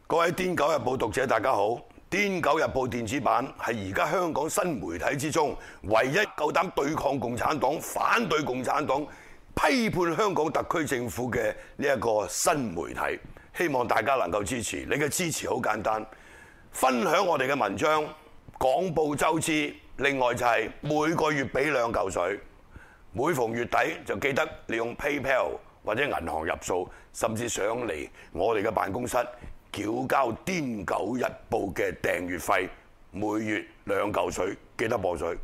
各位《癲狗日報》讀者大家好，《癲狗日報》電子版係而家香港新媒體之中唯一夠膽對抗共產黨、反對共產黨、批判香港特區政府嘅呢一個新媒體。希望大家能夠支持，你嘅支持好簡單，分享我哋嘅文章，廣佈周知。另外就係每個月俾2嚿水，每逢月底就記得利用 PayPal 或者銀行入數，甚至上嚟我哋嘅辦公室繳交《癲狗日報》嘅訂閱費，每月2嚿水，記得報水。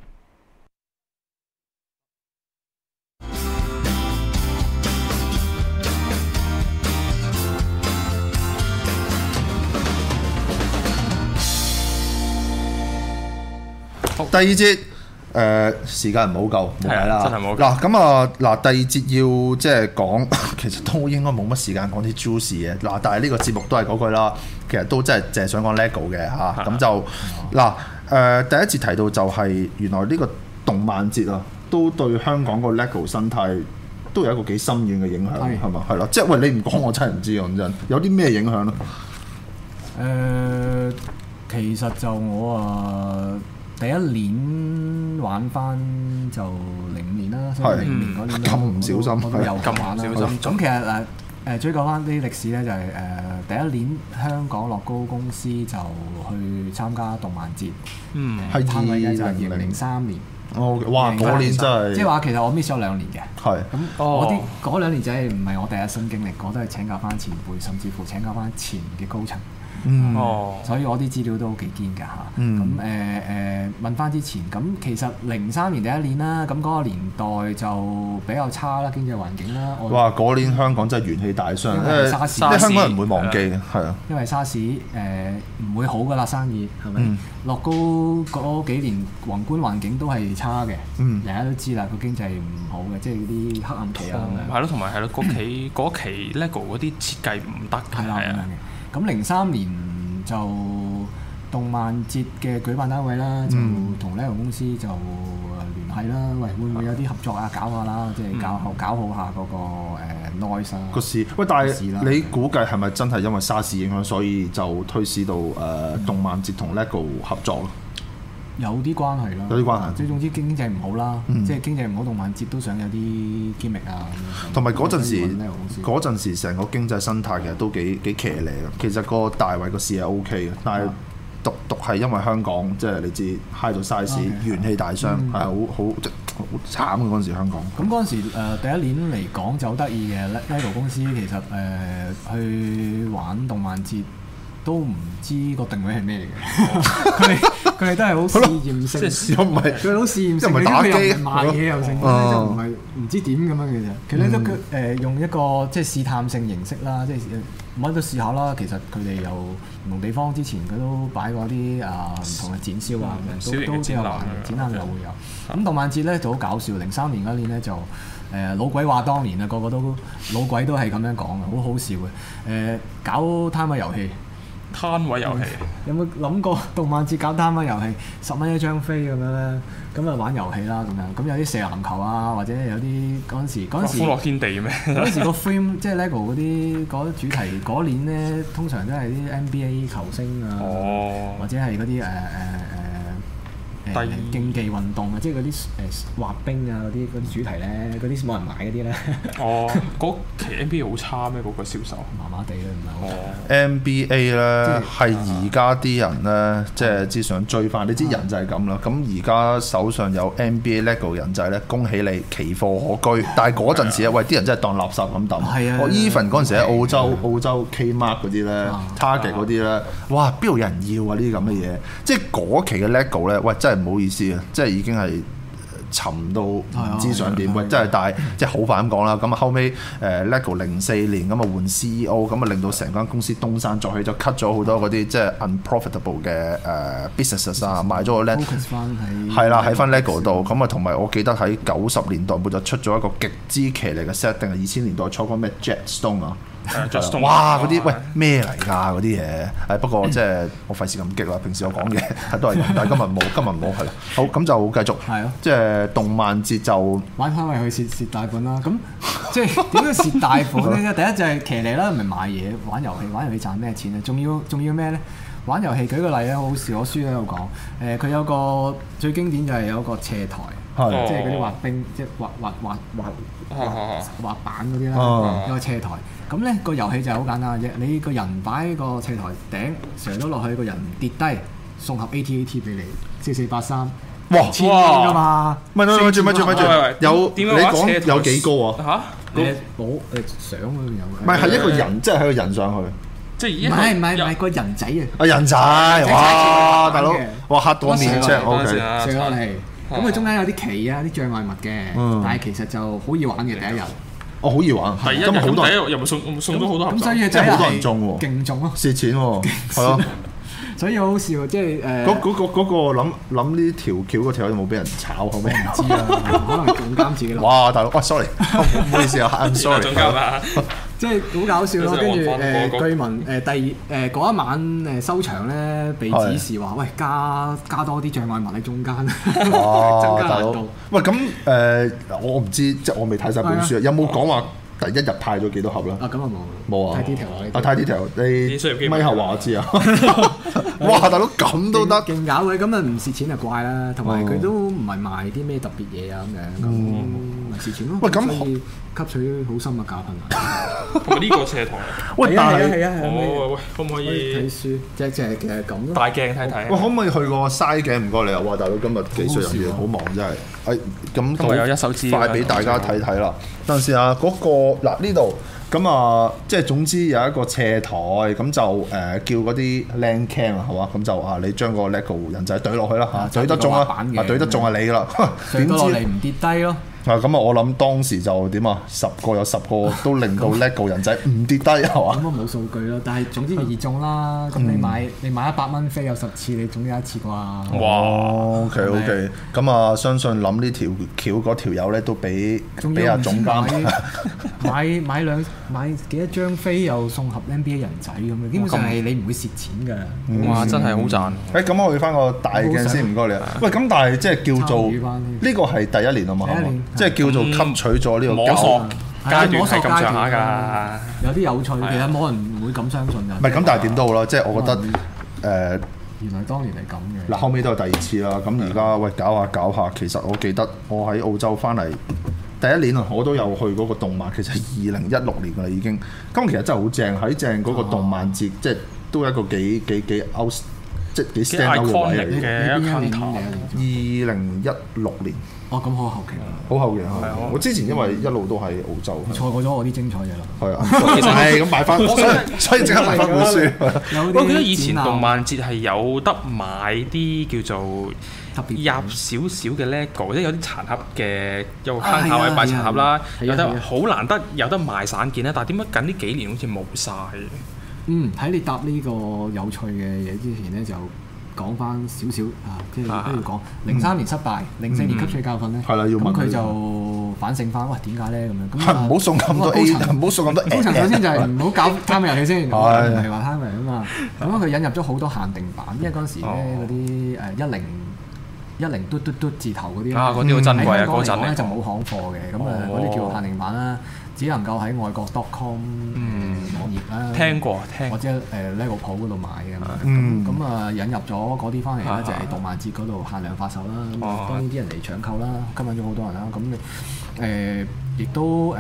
第二節時間唔好夠，冇計啦。 真係冇嗱咁啊嗱，第二節要即係講，其實都應該冇乜時間講啲 juicy 嘅嗱，但係呢個節目都係嗰句啦，其實都真係淨係想講 LEGO 嘅嚇，咁就嗱第一節提到就係原來呢個動漫節啊，都對香港個 LEGO 生態都有一個幾深遠嘅影響，係嘛？係咯，即係喂你唔講我真係唔知講真，有啲咩影響咧？ 其實就我第一年玩翻就05年啦，所以05年嗰年咁唔小心， 我都有咁玩啦。咁其實追究翻啲歷史咧，就係第一年香港樂高公司就去參加動漫節， 係攤位嘅就係2003年。 哦，哇！嗰年真係， 即係話其實我 miss 咗2年嘅。 係。 咁我啲嗰2年就係唔係我第一身經歷，我都係請教翻前輩，甚至乎請教翻前嘅高層。所以我啲資料都幾堅㗎嚇。咁問翻之前，咁其實03年第一年啦，咁嗰個年代就比較差啦，經濟環境啦。 哇！嗰年香港真係元氣大傷，因為香港人唔會忘記嘅，係啊。 因為沙士唔會好㗎啦，生意係咪？樂高嗰幾年宏觀環境都係差嘅，大家都知啦，個經濟唔好嘅，即係嗰啲黑暗期啊。 係咯，同埋係咯，嗰期 LEGO 嗰啲設計唔得嘅，係啊。 咁03年就動漫節嘅舉辦單位啦，就同 LEGO 公司就聯繫啦。喂，會唔會有啲合作啊？搞下啦，即係搞好下嗰個noise 啊個市。喂，但係你估計係咪真係因為沙士影響，所以就推使到動漫節同 LEGO 合作咯？ 有啲關係啦， 有啲關係。 即係總之經濟唔好啦，即係經濟唔好，動漫節都想有啲 gimmick 啊。 同埋嗰陣時成個經濟生態其實都幾騎呢嘅。其實個大圍個市係 OK 嘅，但係獨係因為香港即係你知 high 到 size 元氣大傷，係好慘嘅嗰陣時香港。 咁嗰陣時第一年嚟講就好得意嘅 LEGO 公司其實去玩動漫節。都唔知個定位係咩嚟嘅，佢哋都係好試驗性， 即係唔係佢好試驗性， 因為打機賣嘢又成，就唔係唔知點咁樣嘅啫。其實都用一個即係試探性形式啦，即係乜都試下啦。其實佢哋又唔同地方之前佢都擺過啲唔同嘅展銷啊，都有玩嘅，展覽又會有。咁動漫節咧就好搞笑，03年嗰年咧就老鬼話當年啊，個個都老鬼都係咁樣講嘅，好好笑嘅。搞攤位遊戲。 攤位遊戲有冇諗過動漫節搞攤位遊戲？10蚊一張飛咁樣咧，咁啊玩遊戲啦咁樣，咁有啲射籃球啊，或者有啲嗰陣時歡樂天地咩？ 嗰陣時個 frame 即係 LEGO 嗰啲主題嗰年咧，通常都係啲 NBA 球星啊，或者係嗰啲競技運動啊，即係嗰啲滑冰啊嗰啲主題咧，嗰啲冇人買嗰啲咧。 嗰期 NBA 好差咩？嗰個銷售麻麻地啦，唔係好。 NBA 咧係而家啲人咧，即係只想追翻。你知人就係咁啦。咁而家手上有 NBA LEGO 人仔咧，恭喜你，奇貨可居。但係嗰陣時咧，喂啲人真係當垃圾咁抌。 係啊。 我 even 嗰陣時喺澳洲 Kmart 嗰啲咧 ，Target 嗰啲咧，哇邊度有人要啊？呢啲咁嘅嘢，即係嗰期嘅 LEGO 咧，喂真係唔好意思啊，即係已經係沉到唔知想點，喂真係但係即係好快咁講啦。咁啊後尾LEGO 04年咁啊換 CEO，咁啊令到成間公司東山再起，就 cut 咗好多嗰啲即係 unprofitable 嘅businesses 啊，賣咗個 LEGO 係啦喺翻 LEGO 度。咁啊同埋我記得喺90年代末就出咗一個極之騎呢嘅 set，定係2000年代初嗰咩 Jetstone 啊。 Stone 哇嗰啲喂咩嚟㗎嗰啲嘢？係不過即係我費事咁激啦，平時我講嘅都係咁，但係今日冇係啦。好咁就繼續， 係咯， 即係動漫節就玩翻咪去蝕大本啦。咁即係點樣蝕大本咧？第一就係騎呢啦，唔係買嘢玩遊戲賺咩錢啊？仲要咩咧？玩遊戲舉個例咧，好笑，我書喺度講，佢有個最經典就係有個斜台，即係嗰啲滑冰，即係滑板嗰啲啦，有個斜台。咁咧個遊戲就係好簡單嘅啫，你個人擺喺個斜台頂，上咗落去，個人跌低，送盒 AT-AT 俾你，4483， 哇千蚊㗎嘛！ 咪住，有你講有幾高啊？ 嚇？ 冇相嗰度有。 唔係係一個人，即係喺個人上去。 即係唔係個人仔啊！ 人仔，哇大佬，哇嚇到面啫，OK。 上落嚟，咁佢中間有啲旗啊、啲障礙物嘅，但係其實就好易玩嘅第一日。 哦，好易玩， 第一日咁第一日又咪送咗好多盒， 咁所以即係好多人中喎， 勁中咯， 蝕錢喎，係咯。 所以好好笑，即係嗰個諗呢條橋嗰條有冇俾人炒後尾？唔知啊，可能總監自己諗。 哇，大佬，哇 sorry，唔好意思啊，I'm sorry。 總監啊， 即係好搞笑咯。跟住據聞嗰一晚收場咧，被指示話喂加多啲障礙物喺中間，增加難度。 喂咁我唔知，即係我未睇晒本書啊，有冇講話？第一日派咗幾多盒啦？ 咁啊冇啊！ 太 detail 啊太 detail，你咪後話我知啊！哇，大佬咁都得， 勁搞嘅，咁啊唔蝕錢就怪啦。同埋佢都唔係賣啲咩特別嘢啊咁樣，咁咪蝕錢咯。 喂，咁可以吸取好深嘅教訓。 同埋呢個斜台， 喂，但係喂，可唔可以睇書？隻其實咁咯。 大鏡睇睇。 喂，可唔可以去個嘥鏡？唔該你啊！哇，大佬今日技術人員好忙真係。咁今日有一手資快俾大家睇睇啦。等陣先啊，嗰個嗱呢度咁啊，即係總之有一個斜台，咁就叫嗰啲靚 cam 啊，係嘛？咁就你將個 LEGO 人仔懟落去啦嚇，懟得中啦，懟得中係你噶啦。 點知你唔跌低咯？ 咁啊，我諗當時就點啊，10個有10個都令到 LEGO 人仔唔跌低係嘛？ 咁啊冇數據咯，但係總之易中啦。咁你買100蚊飛有10次，你總有一次啩？ 哇！OK，咁啊，相信諗呢條橋嗰條友咧都俾阿總監買幾多張飛又送盒 NBA 人仔咁樣，基本上係你唔會蝕錢㗎。 哇！真係好賺。 咁我去翻個大鏡先，唔該你啊。喂，咁但係即係叫做呢個係第一年啊嘛，即係叫做吸取咗呢個摸索階段係咁上下㗎。 有啲有趣，其實冇人會咁相信㗎。 唔係咁，但係點都好啦，即係我覺得原來當年係咁嘅。 嗱，後尾都係第二次啦。咁而家喂搞下，其實我記得我喺澳洲翻嚟第一年啊，我都有去嗰個動漫，其實係2016年㗎啦已經。咁其實真係好正，喺正嗰個動漫節，即係都係一個幾 out，即係幾 stand out 嘅位嚟嘅。2016年。 哦，咁好後期啦， 好後期係。我之前因為一路都喺澳洲， 錯過咗我啲精彩嘢啦。 係啊，其實係咁買翻，所以即刻買翻本書。 我記得以前動漫節係有得買啲叫做入少少嘅 LEGO，即係有啲殘盒嘅，有坑下位擺殘盒啦，有得好難得有得賣散件啦。但係點解近呢幾年好似冇晒？ 喺你答呢個有趣嘅嘢之前咧，就講翻少少即係不如講03年失敗，04年吸取教訓咧。 係啦，要問佢就反省翻，喂點解咧咁樣？ 咁唔好送咁多 A， 唔好送咁多 A。高層首先就係唔好搞貪嘅遊戲先，唔係話貪嘅啊嘛。咁佢引入咗好多限定版，因為嗰陣時咧嗰啲10嘟字頭嗰啲咧， 嗰啲好珍貴啊！嗰陣咧就冇行貨嘅，咁嗰啲叫限定版啦，只能夠喺外國 .com 網頁啦， 聽過或者LEGO鋪嗰度買嘅。咁啊引入咗嗰啲翻嚟咧，就係動漫節嗰度限量發售啦。咁當然啲人嚟搶購啦，吸引咗好多人啦。咁亦都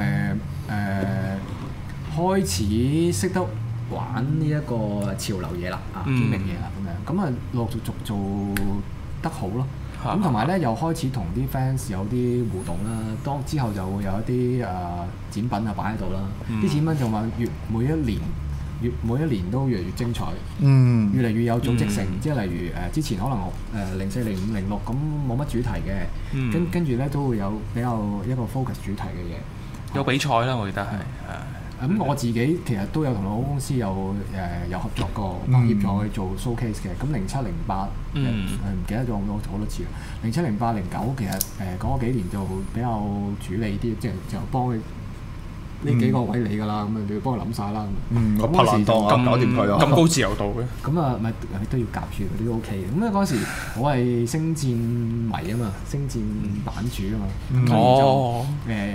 開始識得玩呢一個潮流嘢啦，堅明嘢啦咁樣。咁啊陸陸續續做得好咯。咁同埋咧，又開始同啲 fans 有啲互動啦。當之後就會有一啲展品啊擺喺度啦。啲展品就話每一年都越嚟越精彩，越嚟越有組織性。即係例如之前可能04、05、06咁冇乜主題嘅，跟住咧都會有比較一個 focus 主題嘅嘢。 有比賽啦，我記得係。 咁我自己其實都有同我公司有合作過，協助去做 showcase 嘅。咁07、08唔記得咗好多次啦。07、08、09其實嗰幾年就比較主理啲，即係就幫佢呢幾個位你㗎啦，咁啊你要幫佢諗晒啦。 我拍爛檔啊，搞掂佢啊！ 咁高自由度嘅。 咁啊，咪都要夾住嗰啲都 OK 嘅。咁啊嗰陣時我係星戰迷啊嘛，星戰版主啊嘛。 哦。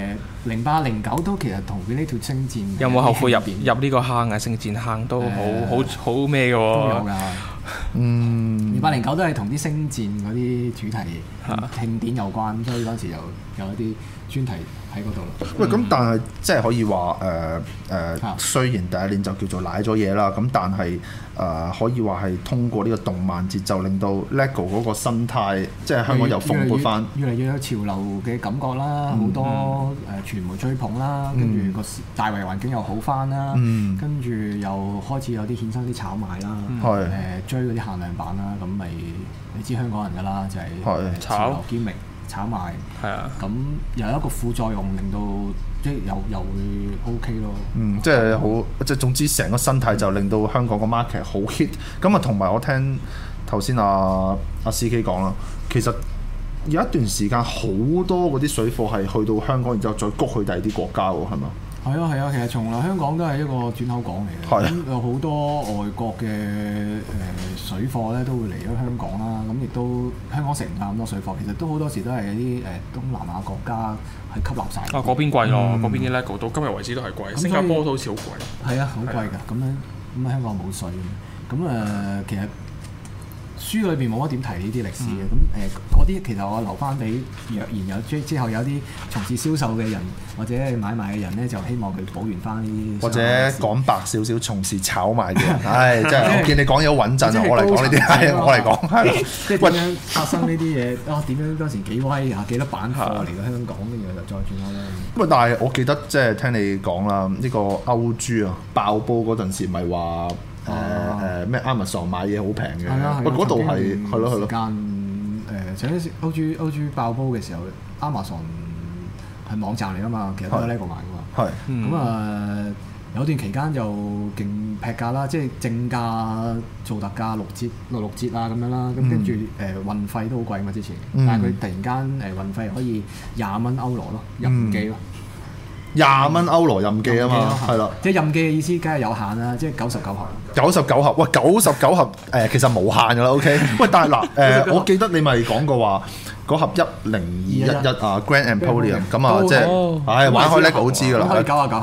08、09都其實同佢呢條星戰有冇後悔入呢個坑啊？星戰坑都好咩嘅喎？ 都有㗎。 嗯。 08、09都係同啲星戰嗰啲主題慶典有關，咁所以嗰陣時有一啲專題喺嗰度咯。 喂，咁但係即係可以話雖然第一年就叫做賴咗嘢啦，咁但係可以話係通過呢個動漫節就令到 LEGO 嗰個生態，即係香港又蓬勃翻， 越嚟越有潮流嘅感覺啦，好多傳媒追捧啦，跟住個大圍環境又好翻啦，跟住又開始有啲衍生啲炒賣啦，追嗰啲限量版啦，咁咪你知香港人㗎啦，就係潮流兼明炒賣，咁又有一個副作用，令到即係又會 OK 咯。 即係好，即係總之成個生態就令到香港個 market 好 hit。咁啊，同埋我聽頭先阿 CK 講啦，其實有一段時間好多嗰啲水貨係去到香港，然之後再谷去第二啲國家喎，係嘛？ 係啊，其實從來香港都係一個轉口港嚟嘅，咁有好多外國嘅水貨咧都會嚟咗香港啦，咁亦都香港食唔曬咁多水貨，其實都好多時都係啲東南亞國家係吸納晒。 嗰邊貴咯，嗰邊啲 LEGO 到今日為止都係貴，新加坡都好似好貴。 係啊，好貴㗎，咁香港冇水，咁其實書裏邊冇乜點提呢啲歷史嘅，咁嗰啲其實我留翻俾若然有之後有啲從事銷售嘅人或者買賣嘅人咧，就希望佢補完翻呢啲。或者講白少少，從事炒賣嘅人，唉，真係我見你講嘢好穩陣啊！我嚟講呢啲，係我嚟講，係即係點樣發生呢啲嘢？點樣當時幾威啊？幾多版貨嚟到香港，跟住就再轉開啦。 咁但係我記得即係聽你講啦，呢個歐豬啊爆煲嗰陣時，咪話。咩 Amazon 買嘢好平嘅，喂嗰度係咯。 時間上一次歐豬爆煲嘅時候 ，Amazon 係網站嚟㗎嘛，其實都係 LEGO 買㗎嘛。咁有段期間就勁劈價啦，即係正價做特價六折啊咁樣啦，咁跟住運費都好貴嘛之前，但係佢突然間運費可以20蚊歐羅咯，任寄咯。 20蚊歐羅任寄啊嘛，係啦， 即係任寄嘅意思，梗係有限啦，即係99盒。 99盒，喂99盒其實無限㗎啦 ，OK。喂，但係嗱我記得你咪講過話嗰盒10211啊 Grand Emporium 咁啊，即係玩開 LEGO 都知㗎啦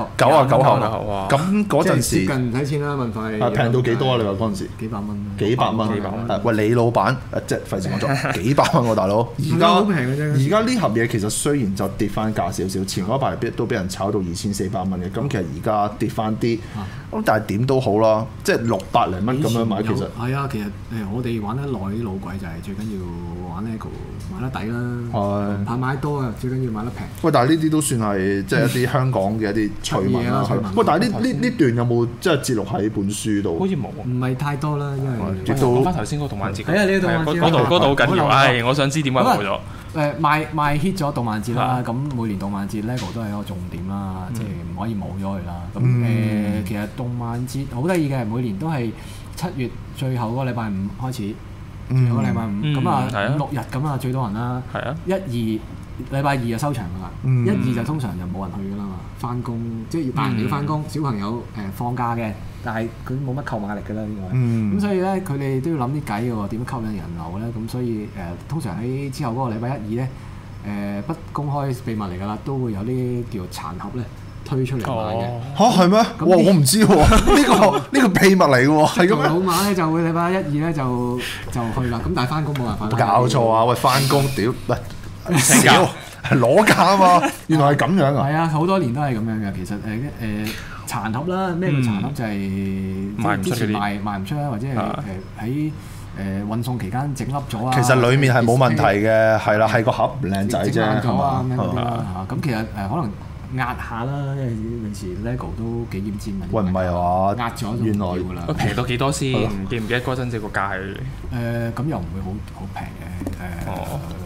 ，99盒，咁嗰陣時接近唔使錢啦，運費平到幾多啊？你話嗰陣時幾百蚊，喂你老闆即係費事講咗幾百蚊喎，大佬。而家呢盒嘢其實雖然就跌翻價少少，前嗰排都俾人炒到2400蚊嘅，咁其實而家跌翻啲，咁但係點都好啦，即係600零蚊咁樣買其實。 係啊，其實我哋玩得耐啲老鬼就係最緊要玩 LEGO 買得抵啦，唔怕買多啊，最緊要買得平。喂， 但係呢啲都算係即係一啲香港嘅一啲趣聞啦。喂，但係呢段有冇即係節錄喺本書度？ 好似冇， 唔係太多啦，因為講翻頭先嗰個動漫節。 係啊，呢個動漫節嗰度好緊要。唉，我想知點解冇咗。 賣 hit 咗動漫節啦，咁每年動漫節 LEGO 都係一個重點啦，即係唔可以冇咗佢啦。咁其實動漫節好得意嘅，每年都係7月最後嗰個禮拜5開始，最後個禮拜5咁啊5、6日咁啊最多人啦。1、2禮拜2就收場㗎啦，1、2就通常就冇人去㗎啦嘛，翻工即係大人要翻工，小朋友放假嘅，但係佢冇乜購買力㗎啦呢個。咁所以咧，佢哋都要諗啲計嘅喎，點樣吸引人流咧？咁所以通常喺之後嗰個禮拜1、2咧，不公開秘密嚟㗎啦，都會有啲叫殘盒咧推出嚟賣嘅。 嚇係咩？哇！我唔知喎，呢個秘密嚟嘅喎，係咁咩？ 老馬咧就會禮拜1、2咧就去啦，咁但係翻工冇辦法。 搞錯啊！喂，翻工屌少攞價啊嘛，原來係咁樣啊！ 係啊，好多年都係咁樣嘅。其實殘盒啦，咩叫殘盒就係之前賣唔出啦，或者係喺運送期間整凹咗啊。 其實裡面係冇問題嘅，係啦，係個盒唔靚仔啫， 係嘛？咁其實可能壓下啦，因為平時 LEGO 都幾奄尖嘅。 喂，唔係話壓咗原來平到幾多先？記唔記得嗰陣時個價係？ 咁又唔會好平嘅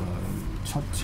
，7折。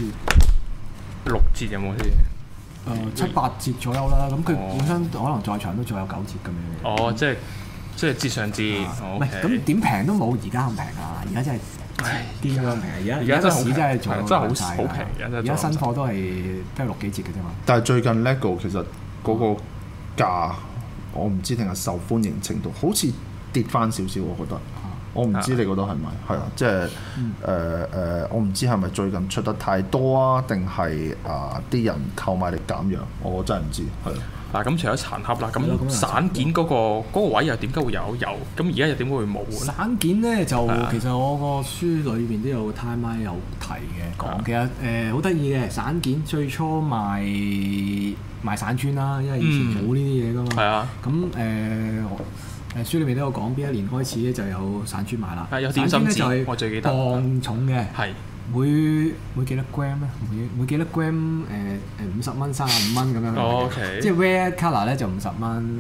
6折有冇先 ？7、8折左右啦，咁佢本身可能在場都仲有9折咁樣。 哦，即係折上折。 唔係咁點平都冇而家咁平啊！而家真係堅咁平。而家真係真係好平。而家新貨都係6幾折嘅啫嘛。 但係最近 LEGO 其實嗰個價，我唔知定係受歡迎程度，好似跌翻少少，我覺得。我唔知你覺得係咪？係啊，即係我唔知係咪最近出得太多啊，定係啲人購買力減弱？我真係唔知。係嗱，咁除咗殘盒啦，咁散件嗰個位又點解會有？咁而家又點會冇咧？ 散件咧就其實我個書裏邊都有 timeline 有提嘅講，其實好得意嘅散件最初賣散磚啦，因為以前冇呢啲嘢噶嘛。係啊。咁書裏面都有講，邊一年開始咧就有散磚賣啦。 有點心紙，我最記得。 磅重嘅。係。每幾多 gram 咧？每幾多 gram 50蚊、35蚊咁樣。 OK。 即係 rare colour 咧就50蚊，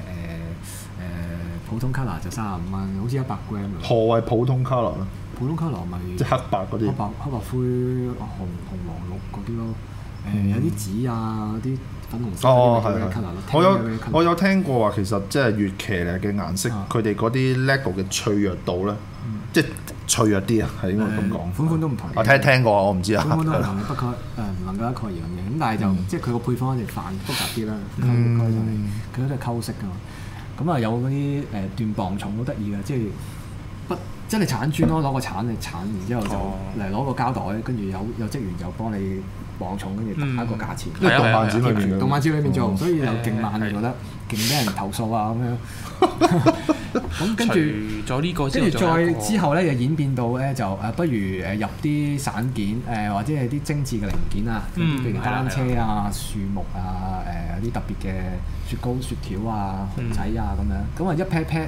普通 colour 就35蚊，好似100 gram。 何謂普通 colour 咧？ 普通 colour 咪即係黑白嗰啲。 黑白灰、紅黃綠嗰啲咯。有啲紫啊，啲粉紅色嗰啲 rare colour。 我有聽過話，其實即係越騎呢嘅顏色，佢哋嗰啲 LEGO 嘅脆弱度咧，即係脆弱啲啊，係應該咁講。 款款都唔同。 我聽過，我唔知啊。 款款都唔同，不過唔能夠一概而論嘅。咁但係就即係佢個配方就複雜啲啦。佢都係溝色㗎嘛。咁有嗰啲斷磅重好得意嘅，即係真係鏟磚咯，攞個鏟嚟鏟，然之後就嚟攞個膠袋，跟住有職員就幫你磅重，跟住打個價錢。 因為動漫展裏面， 動漫展裏面做，所以又勁慢，覺得勁俾人投訴啊咁樣。咁跟住咗呢個， 跟住再之後咧，就演變到咧就不如入啲散件或者係啲精緻嘅零件啊，譬如單車啊、樹木啊、有啲特別嘅雪糕、雪條啊、熊仔啊咁樣。咁一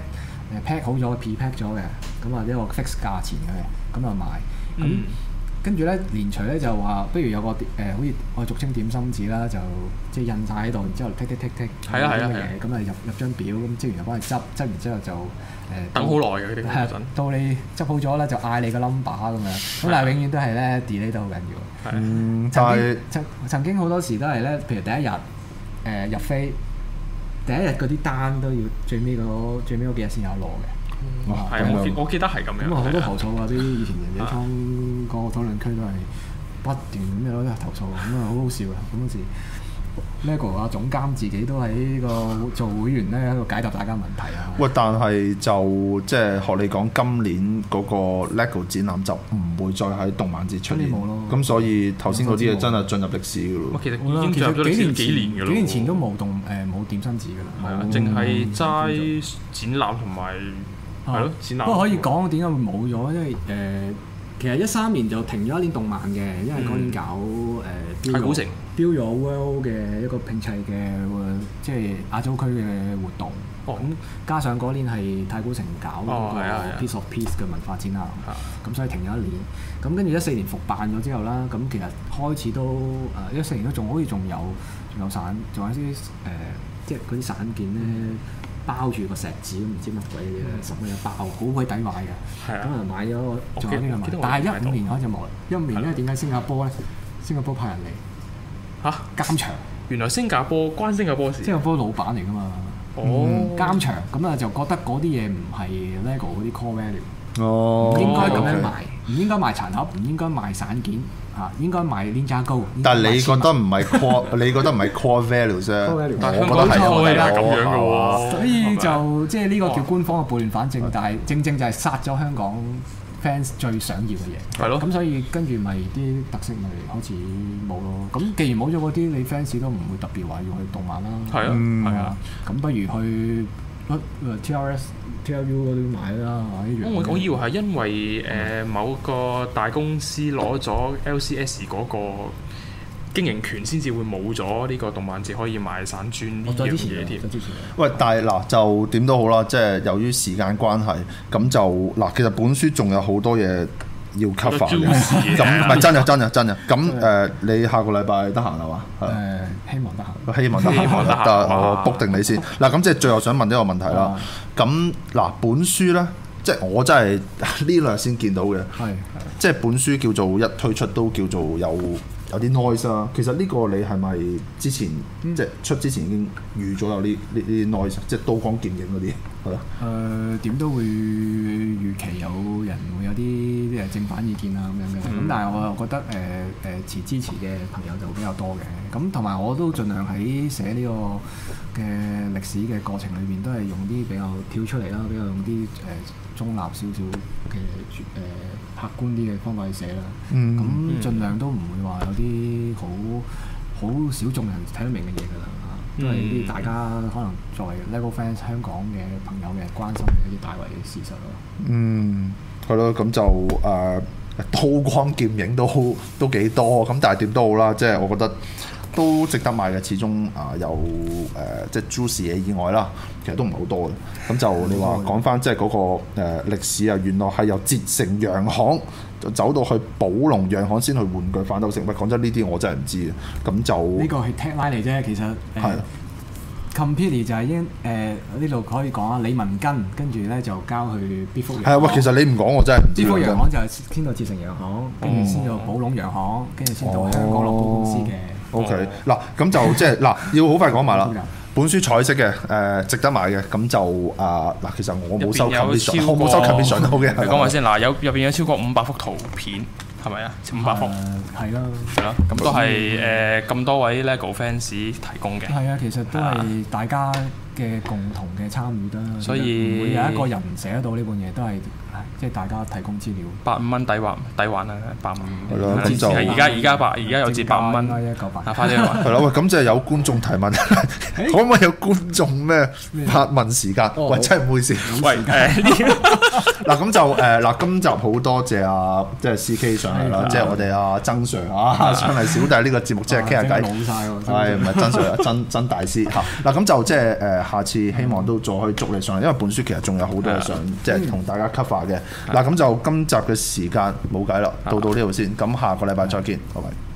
pack 好咗 pre-pack 咗嘅，咁一個 fix 價錢嘅，咁賣。咁跟住咧連隨咧就話，不如有個好似我俗稱點心紙啦，就即係印晒喺度，然之後剔咁嘅嘢，咁入張表，咁職員就幫你執完之後就等好耐嘅嗰啲到你執好咗咧，就嗌你個 number 咁樣。咁但係永遠都係咧 delay 得好緊要。曾經好多時都係咧，譬如第一日入飛。第一日嗰啲單都要最尾嗰幾日先有攞嘅。 係我記得係咁樣。 咁好多投訴啊！啲以前人仔倉個討論區都係不斷咁樣投訴，咁好好笑啊！咁嗰時 LEGO 啊總監自己都喺個做會員咧喺度解答大家問題啊。 喂，但係就即係學你講，今年嗰個 LEGO 展覽就唔會再喺動漫節出現。咁所以頭先嗰啲嘢真係進入歷史㗎咯。 其實已經進入咗歷史幾年㗎咯。 幾年前都冇點心紙㗎啦。 係啊，淨係齋展覽同埋係咯展覽。 不過可以講點解會冇咗，因為其實13年就停咗一年動漫嘅，因為嗰年搞太古城標咗 World 嘅一個拼砌嘅即係亞洲區嘅活動。咁加上嗰年係太古城搞嗰個 Piece of Peace 嘅文化展覽，咁所以停咗一年。咁跟住14年復辦咗之後啦，咁其實開始都14年都仲好似仲有散，仲有啲即係嗰啲散件咧。包住個石紙都唔知乜鬼嘅，10蚊一包，好鬼抵買嘅。咁啊買咗，仲有啲人買。但係15年開始冇啦。15年咧點解新加坡咧？新加坡派人嚟監場。 原來新加坡關新加坡事。 新加坡老闆嚟㗎嘛。監場咁啊就覺得嗰啲嘢唔係 LEGO 嗰啲 core value。唔應該咁樣賣，唔應該賣殘盒，唔應該賣散件。應該賣 Ninja Go。 但係你覺得唔係 core， 你覺得唔係 core value 啫。我覺得係咁樣嘅喎。 所以就即係呢個叫官方嘅撥亂反正，但係正就係殺咗香港 fans 最想要嘅嘢。係咯。咁所以跟住咪啲特色咪開始冇咯。咁既然冇咗嗰啲，你 fans 都唔會特別話要去動漫啦。 係啊。係啊。咁不如去TRU 嗰啲買啦，一樣。 我以為係因為某個大公司攞咗 LCS 嗰個經營權，先至會冇咗呢個動漫節可以賣散磚呢樣嘢添。 喂，但係嗱就點都好啦，即係由於時間關係，咁就嗱其實本書仲有好多嘢要 cover 嘅，咁唔係真嘅。咁你下個禮拜得閒係嘛？ 希望得閒。 希望得閒，但我 book 定你先。嗱咁即係最後想問一個問題啦。咁嗱本書咧，即係我真係呢兩日先見到嘅。即係本書叫做一推出都叫做有啲 noise 啦。其實呢個你係咪之前即係出之前已經預咗有呢啲 noise，即係刀光劍影嗰啲？ 係咯。 點都會預期有人會有啲正反意見啊咁樣嘅，咁但係我又覺得持支持嘅朋友就比較多嘅，咁同埋我都盡量喺寫呢個嘅歷史嘅過程裏邊，都係用啲比較跳出嚟啦，比較用啲中立少少嘅客觀啲嘅方法去寫啦。咁盡量都唔會話有啲好小眾人睇得明嘅嘢㗎啦。都係啲大家可能作為 LEGO fans 香港嘅朋友嘅關心嘅一啲大圍嘅事實咯。 係咯，咁就刀光劍影都幾多，咁但係點都好啦，即係我覺得都值得買嘅，始終有即係 juicy 嘢以外啦，其實都唔係好多嘅。咁就你話講翻即係嗰個歷史啊，原來係由捷成洋行就走到去寶龍洋行先去玩具反斗城。喂，講真呢啲我真係唔知嘅。咁就呢個係 tagline 嚟啫，其實係。Completely 就係呢度可以講啊，李文根跟住咧就交去必福洋行。 係啊，喂，其實你唔講我真係唔知。 必福洋行就係先到捷成洋行，跟住先到寶龍洋行，跟住先到香港樂寶公司嘅。 OK， 嗱咁就即係嗱，要好快講埋啦。本書彩色嘅，值得買嘅，咁就嗱，其實我冇收 commission， 我冇收 commission 好嘅。 講埋先，嗱，入邊有超過500幅圖片。係咪啊？500幅係啦， 係咯，咁都係咁多位 LEGO fans 提供嘅。 係啊，其實都係大家嘅共同嘅參與啦。 所以唔會有一個人寫得到呢本嘢，都係即係大家提供資料。 85蚊抵玩啊！85 係咯，咁就而家有折85蚊 ，198。 快啲玩。 係咯，喂，咁即係有觀眾提問，可唔可以有觀眾咩發問時間？喂，真係唔好意思。 喂， 嗱咁就嗱，今集好多謝即係 CK 上嚟啦，即係我哋阿曾 Sir 上嚟小弟呢個節目，即係傾下偈。 老曬喎！ 係唔係曾 Sir 真大師嚇？嗱咁就即係下次希望都再可以捉你上嚟，因為本書其實仲有好多嘢想即係同大家 cover 嘅。嗱咁就今集嘅時間冇計啦，到呢度先。咁下個禮拜再見，拜拜。